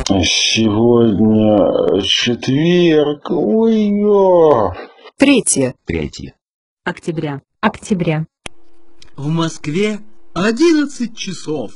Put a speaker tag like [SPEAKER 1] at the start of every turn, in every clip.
[SPEAKER 1] Сегодня четверг. Ой-ё.
[SPEAKER 2] 3
[SPEAKER 3] октября.
[SPEAKER 4] В Москве 11 часов.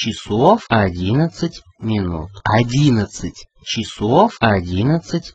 [SPEAKER 3] часов 11 минут. 11 часов 11.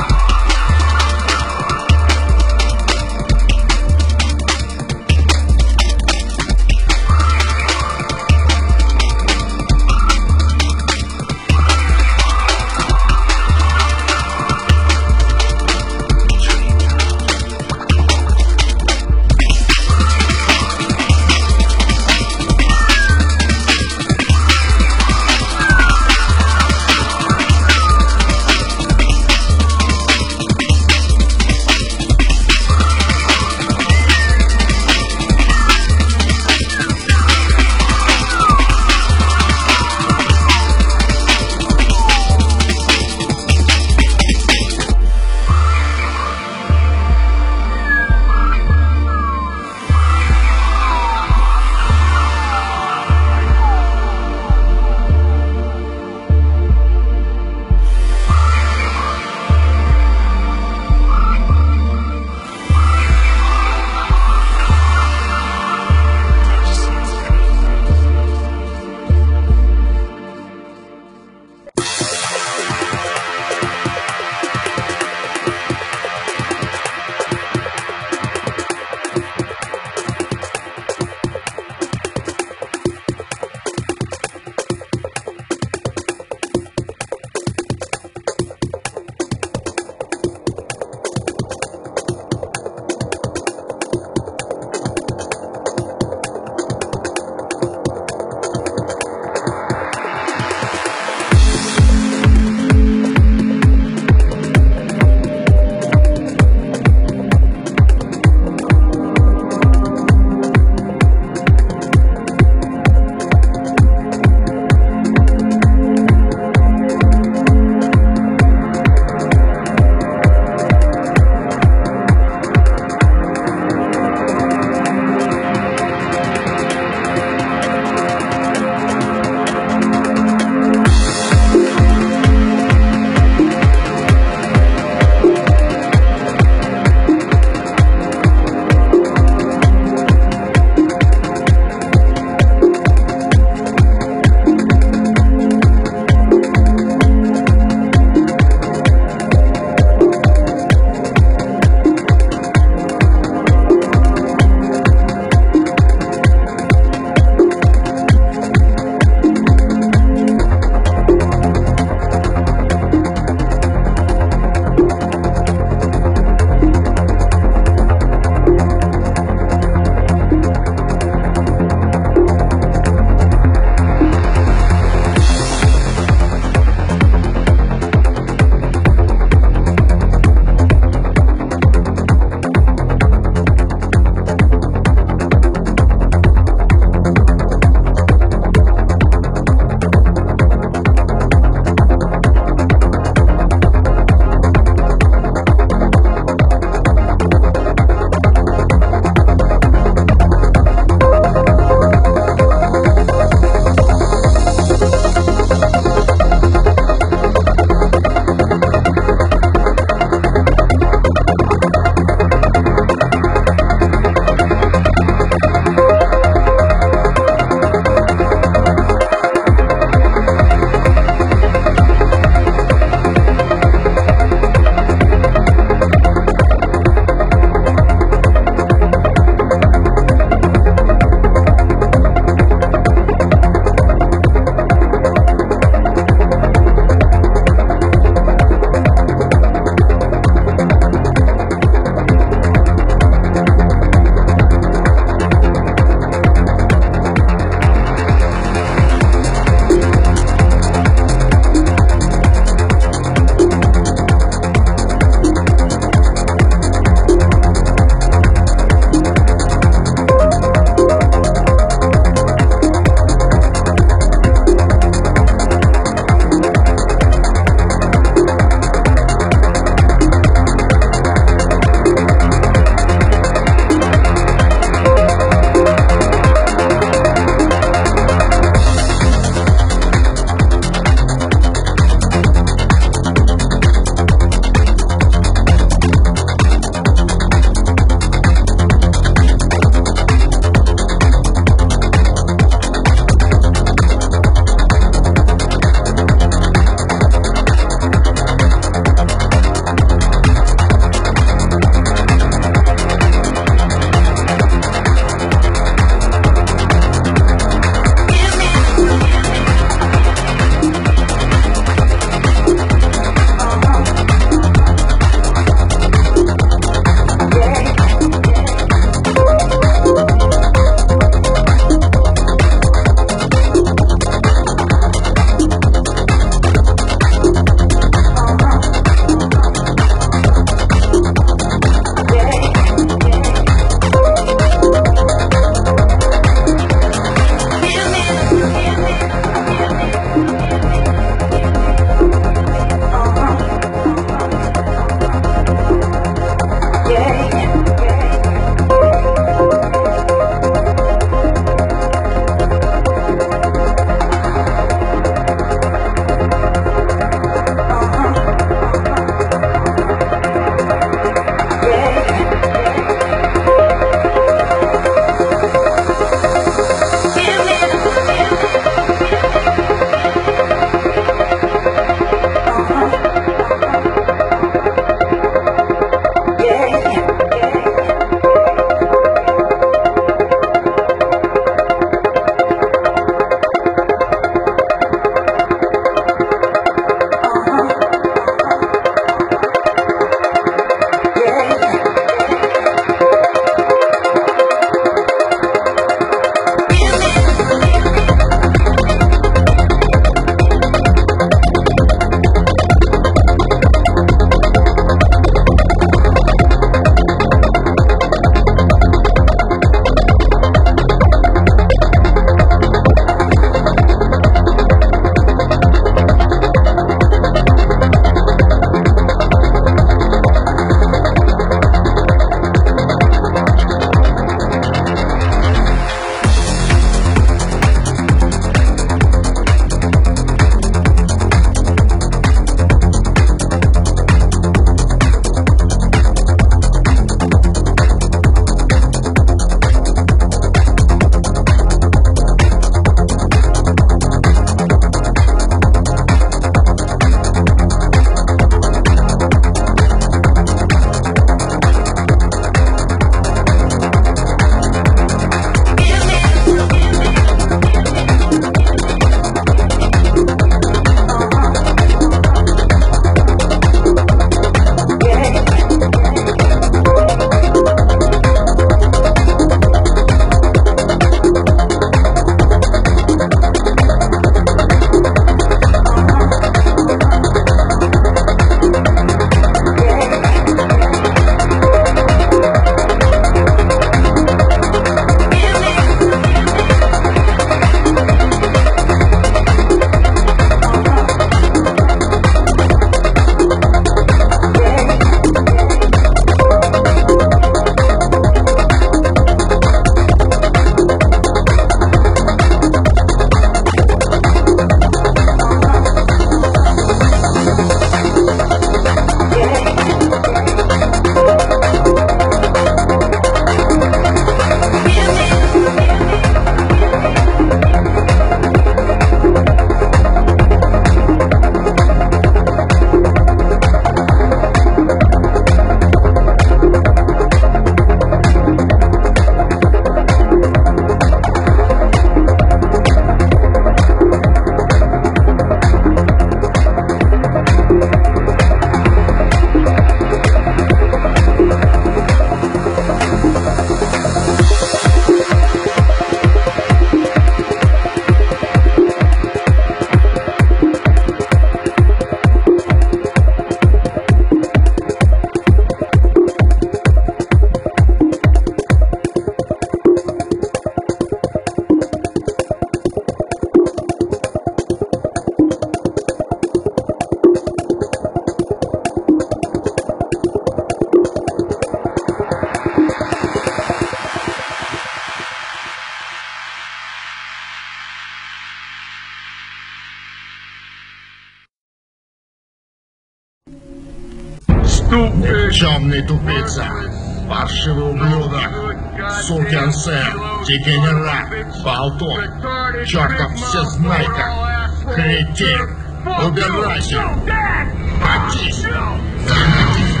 [SPEAKER 5] Темный тупица, паршивый ублюдок, сукин сын, дегенерат, болтун, чертов всезнайка, кретин, убирайся, катись, закатись.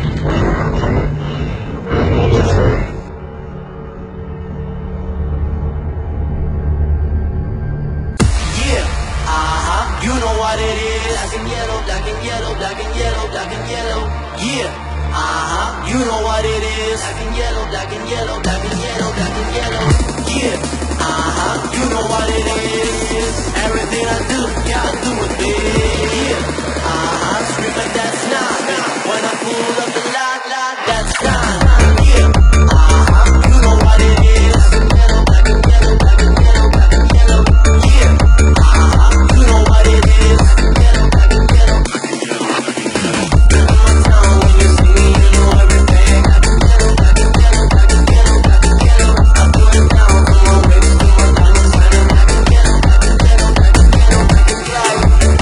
[SPEAKER 6] You know what it is. Black and yellow, black and yellow, black and yellow, black and yellow. Yeah. You know what it is. Black and yellow, black and yellow, black and yellow, black and yellow. Yeah. You know what it is. Everything I do, yeah, I do it big. Yeah. Scream like that's not. When I pull up the lot, that's not. Yeah. You know what it is. Black and yellow, black and yellow, black and yellow, black and yellow. Yeah. You know what it is. Black and yellow, black and yellow, black and yellow. In my town, when you see me, you know everything. Black and yellow, black and yellow, black and yellow, black and yellow. I put it down from my waist to my diamonds, shining black and yellow, black and yellow, black and yellow, black and yellow.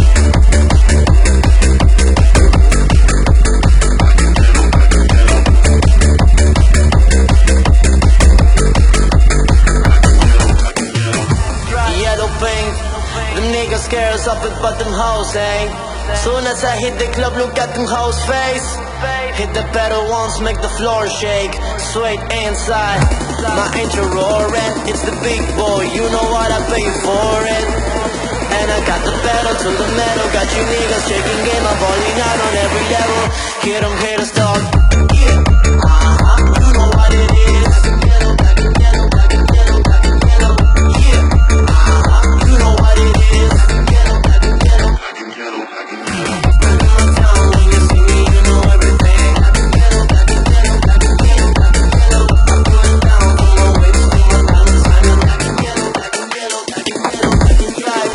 [SPEAKER 6] Yellow paint, them niggas scares up it, but them hoes ain't. Soon as I hit the club, look at them hoes' face. Hit the pedal once, make the floor shake. Sweat inside, my angel roaring. It's the big boy, you know what I pay for it. And I got the pedal to the metal. Got you niggas shaking game, I'm balling out on every level. Hear them haters talk. Yeah, you know what it is. Black and yellow, black and yellow, black and yellow. Yeah, you know what it is. Black and yellow, black and yellow, black and yellow. In my town, when you see me, you know everything. Black and yellow, black and yellow, black and yellow, black and yellow. I put it down from my waist to my diamonds, shining black and yellow, black and yellow, black and yellow, black and yellow.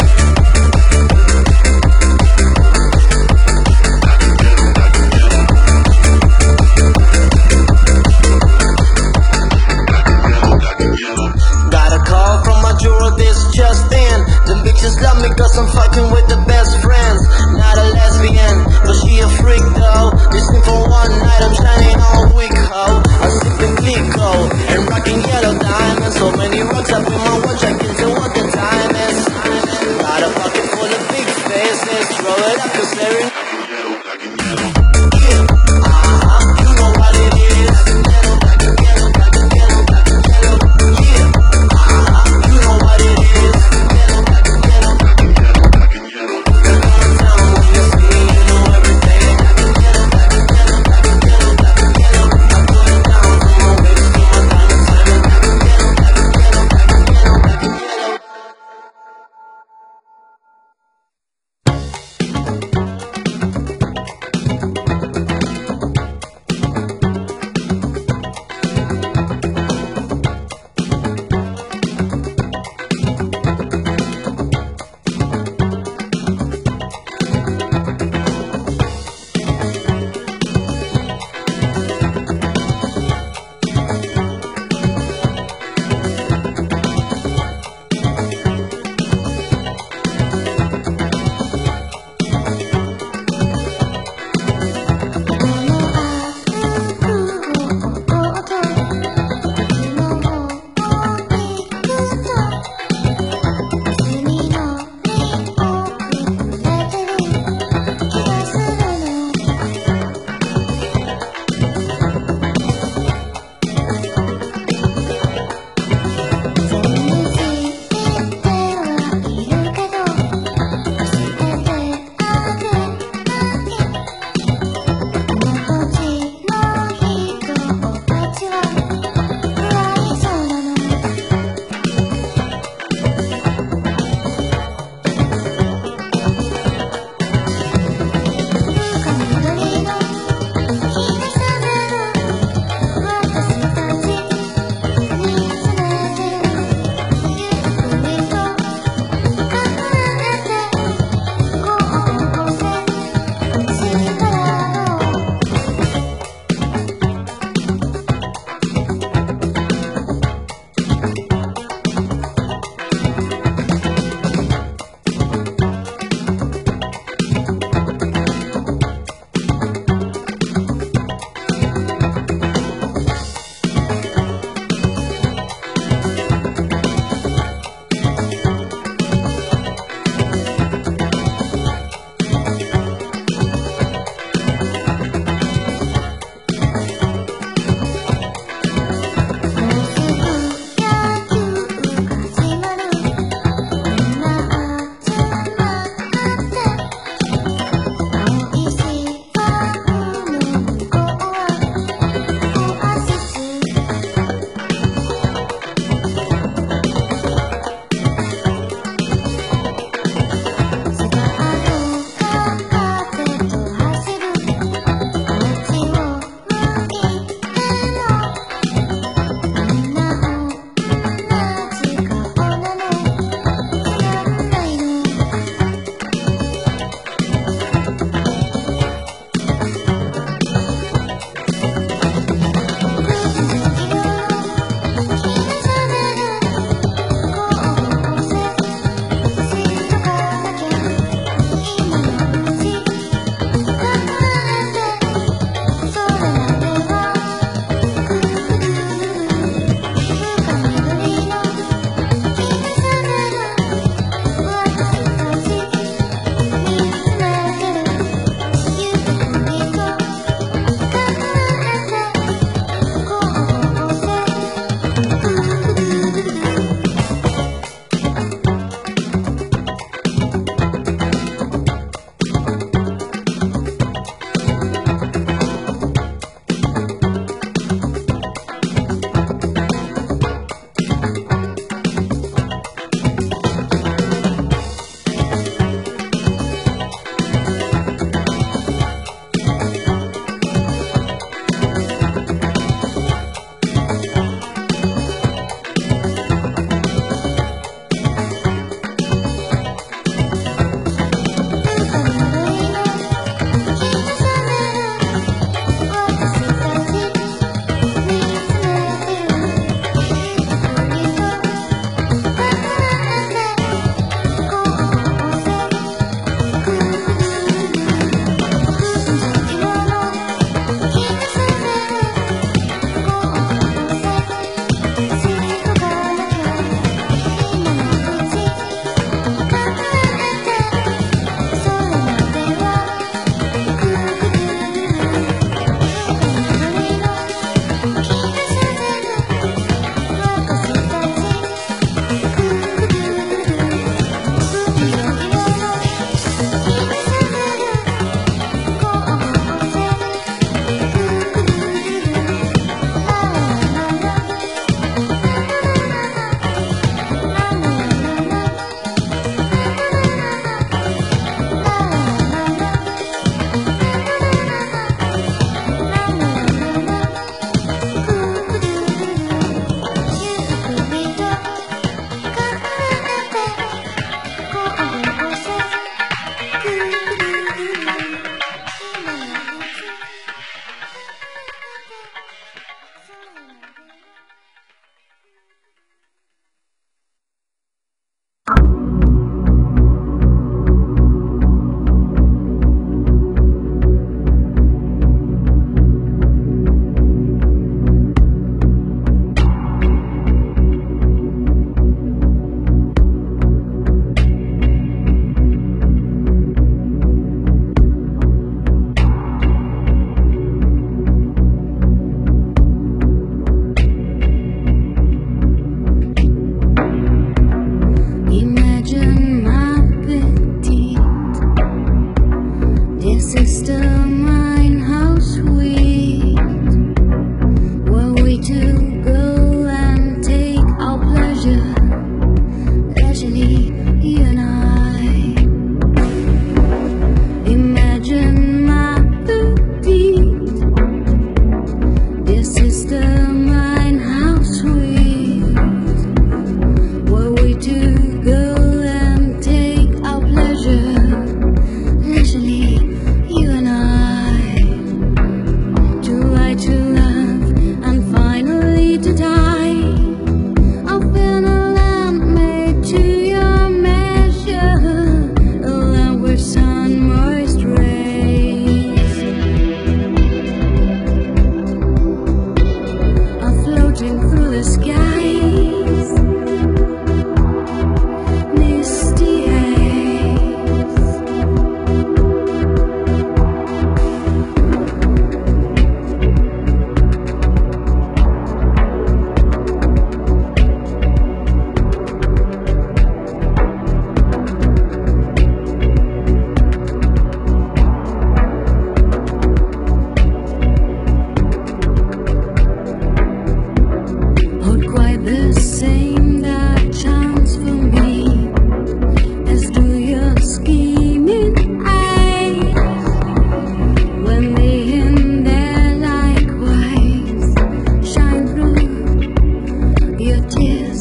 [SPEAKER 6] Got a call from my juror, this just in. Them bitches love me cause I'm fucking with the best friends. Not a lesbian, but she a freak though. Listening for one night, I'm shining all week, ho. I'm sipping Clico and rocking yellow diamonds. So many rocks up in my watch, I can't tell what the time is. Got a pocket full of big faces. Throw it up cause they're in. Yeah, you know what it is. Black and yellow, black and yellow, black and yellow. Yeah, you know what it is. Black and yellow, black and yellow, black and yellow. In my town, when you see me, you know everything. Black and yellow, black and yellow, black and yellow, black and yellow. I put it down from my waist to my diamonds, shining black and yellow, black and yellow, black and yellow, black and yellow.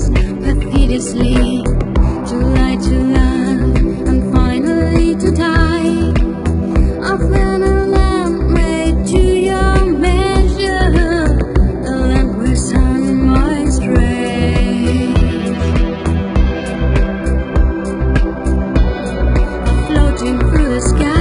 [SPEAKER 7] perfidiously, to lie, to love, and finally to die. I've been a lamb made to your measure, a lamp where sunrise rays are floating through the skies.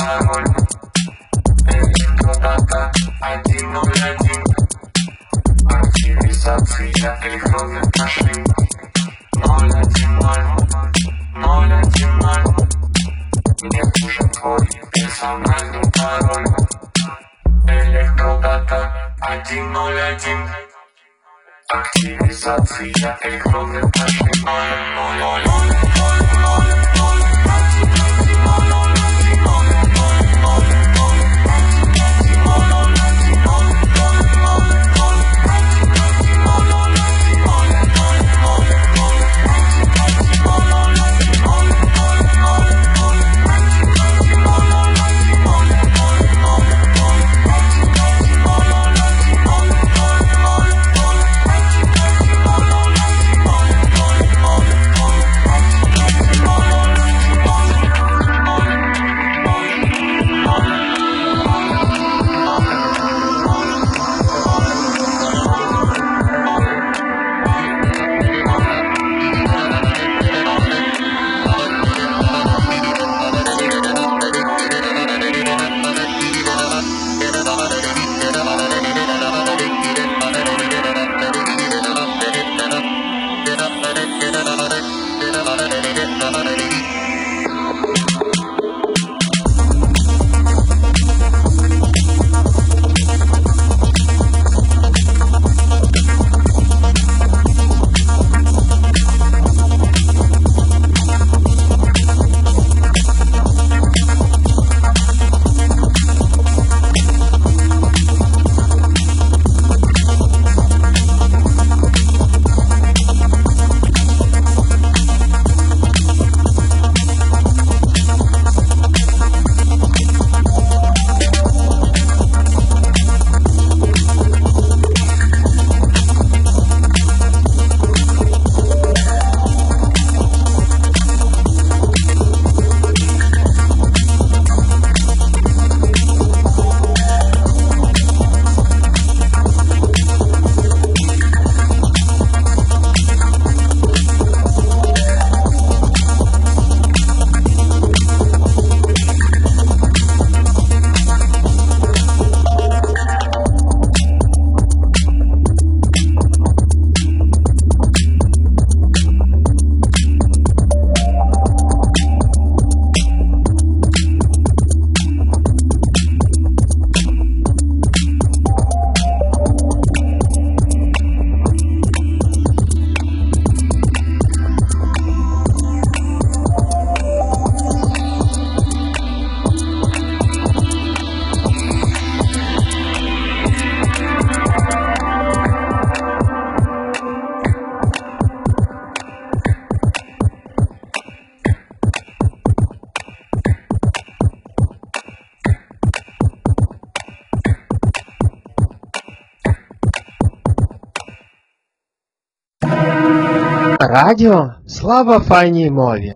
[SPEAKER 8] пароль. Электродата 101. Активизация электронных машин. 010. Мне нужен твой персональный пароль. Электродата 101. Активизация электронных машин. 000.
[SPEAKER 3] Радіо слава файній мові.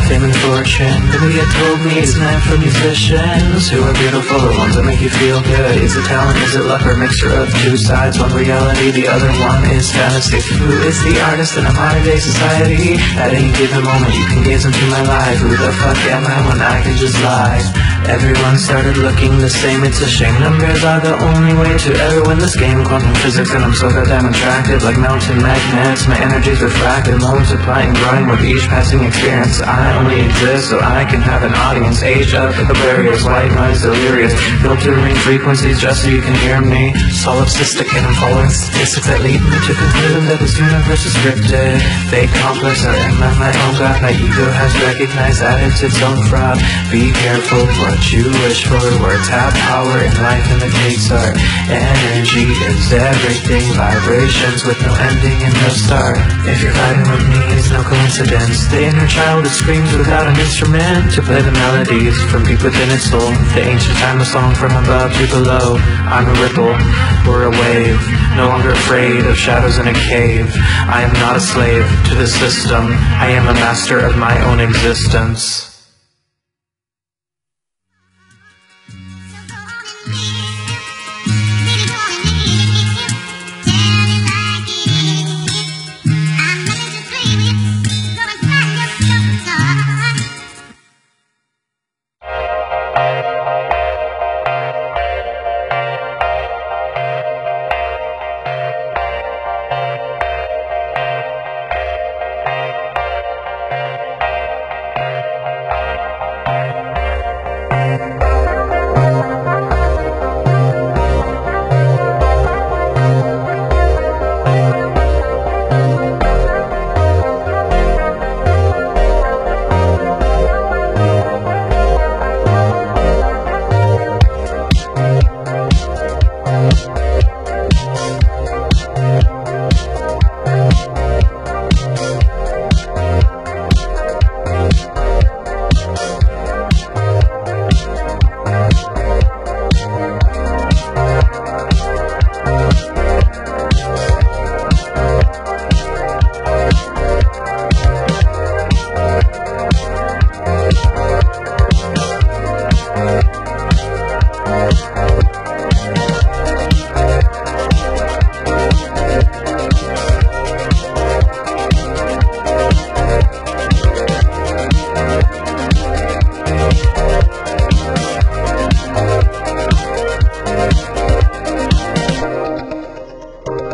[SPEAKER 9] fame and fortune. The media told me it's meant for musicians who are beautiful, the ones that make you feel good. Is it talent, is it luck, or a mixture of two sides? One reality, the other one is fantasy. Who is the artist in a modern day society? At any given moment you can gaze into my life. Who the fuck am I when I can just lie? Everyone started looking the same, it's a shame. Numbers are the only way to ever win this game. Quantum physics and I'm so goddamn attractive, like mountain magnets. My energy's refracted, multiplying, growing with each passing experience. I only exist so I can have an audience. Age up at the barriers, white noise delirious, filtering frequencies just so you can hear me. Solipsistic and I'm following statistics that lead me to conclusion that this universe is scripted. Fake complex, I am my own god. My ego has recognized that it's its own fraud. Be careful what you wish for. Words have power in life and the case are energy is everything. Vibrations with no ending and no start. If you're fighting with me, it's no coincidence. The inner child that screams without an instrument to play the melodies from deep within its soul. The ancient timeless song from above to below. I'm a ripple, we're a wave, no longer afraid of shadows in a cave. I am not a slave to the system, I am a master of my own existence.